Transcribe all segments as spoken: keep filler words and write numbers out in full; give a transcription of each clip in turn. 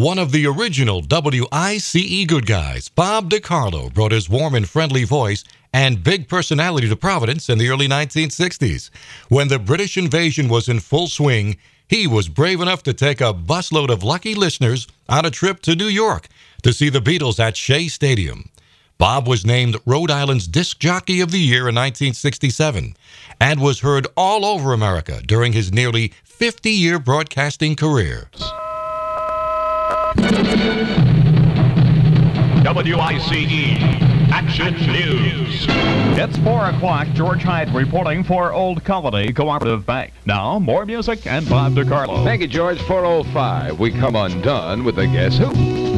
One of the original W I C E good guys, Bob DiCarlo, brought his warm and friendly voice and big personality to Providence in the early nineteen sixties. When the British invasion was in full swing, he was brave enough to take a busload of lucky listeners on a trip to New York to see the Beatles at Shea Stadium. Bob was named Rhode Island's Disc Jockey of the Year in nineteen sixty-seven and was heard all over America during his nearly fifty-year broadcasting career. W I C E Action News. It's four o'clock. George Hyde reporting for Old Colony Cooperative Bank. Now, more music and Bob DiCarlo. Thank you, George. four oh five. We come undone with the Guess Who.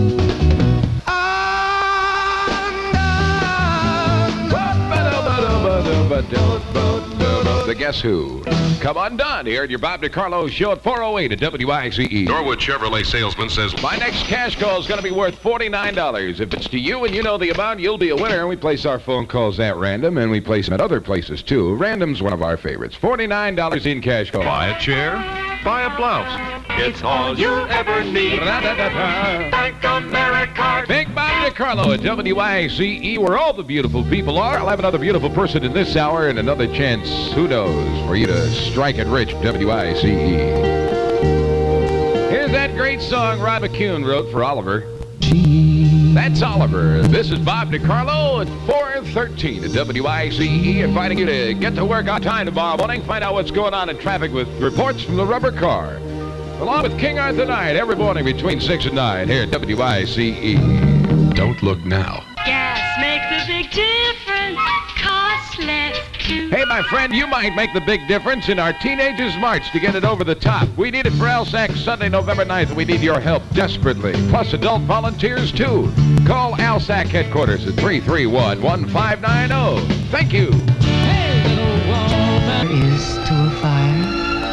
The Guess Who. Come undone here at your Bob DiCarlo show at four oh eight at W I C E. Norwood Chevrolet salesman says, My next cash call is going to be worth forty-nine dollars. If it's to you and you know the amount, you'll be a winner. And we place our phone calls at random, and we place them at other places, too. Random's one of our favorites. forty-nine dollars in cash call. buy a chair, buy a blouse. It's all you'll ever need. Bank America. Big Bob DiCarlo at W I C E, where all the beautiful people are. I'll have another beautiful person in this hour and another chance, who knows, for you to strike it rich, W I C E. Here's that great song Rod McCune wrote for Oliver. That's Oliver. This is Bob DiCarlo at four thirteen at W I C E, inviting you to get to work on time tomorrow morning. Find out what's going on in traffic with reports from the rubber car. Along with King Arthur Knight every morning between six and nine here at W I C E. Don't look now. Gas makes a big difference. Costs less too. Hey, my friend, you might make the big difference in our Teenagers March to get it over the top. We need it for L S A C Sunday, November ninth, and we need your help desperately. Plus adult volunteers, too. Call L S A C headquarters at three three one, one five nine zero. Thank you. Hey, little woman. Is to a fire.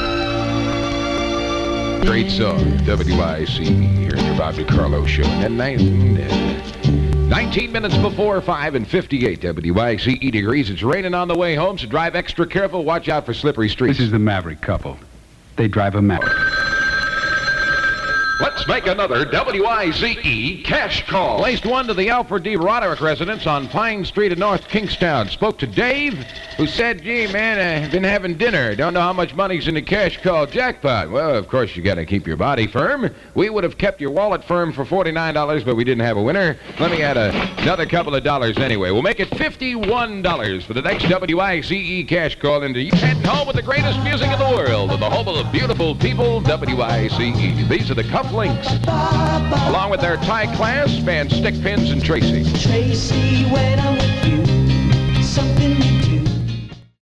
Great song, W I C E, here in your Bob DiCarlo show. And nineteen minutes before five and fifty-eight W I C E degrees. It's raining on the way home, so drive extra careful. Watch out for slippery streets. This is the Maverick couple. They drive a Maverick. Let's make another W I C E cash call. Placed one to the Alfred D. Roderick residence on Pine Street in North Kingstown. Spoke to Dave, who said, gee, man, I've been having dinner. Don't know how much money's in the cash call jackpot. Well, of course, you got to keep your body firm. We would have kept your wallet firm for forty-nine dollars, but we didn't have a winner. Let me add a, another couple of dollars anyway. We'll make it fifty-one dollars for the next W I C E cash call. And you head home with the greatest music in the world, and the home of the beautiful people, W I C E. These are the Cuff Links, along with their Thai class, band Stick Pins and Tracy. Tracy, when I'm